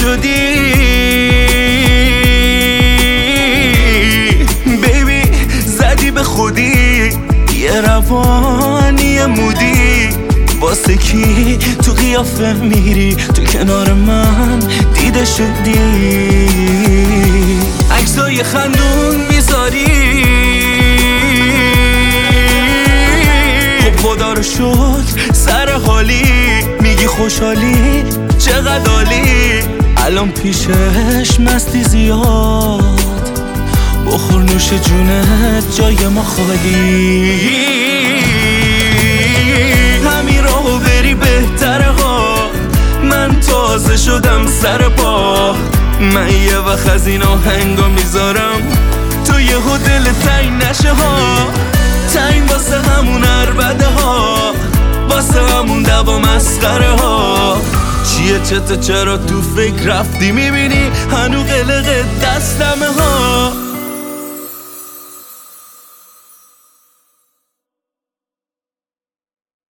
شدی بیبی، زدی به خودی یه روانی مودی. واسه کی تو قیافه میری، تو کنار من دیده شدی. عکسای خندون میذاری، خب خدا رو شکر سر حالی. میگی خوشحالی چقدر عالی، الان پیشش مستی زیاد. بخور نوش جونت جای ما خالی. همین راهو بری بهتره ها، من تازه شدم سر پا. من یه وقت از این آهنگا میذارم تو یهو دل تنگ نشه ها. تنگ واسه همون عربده ها، واسه همون دوا مسخره ها. چیه چته چرا تو فکر رفتی، میبینی هنو قلق دستمه ها.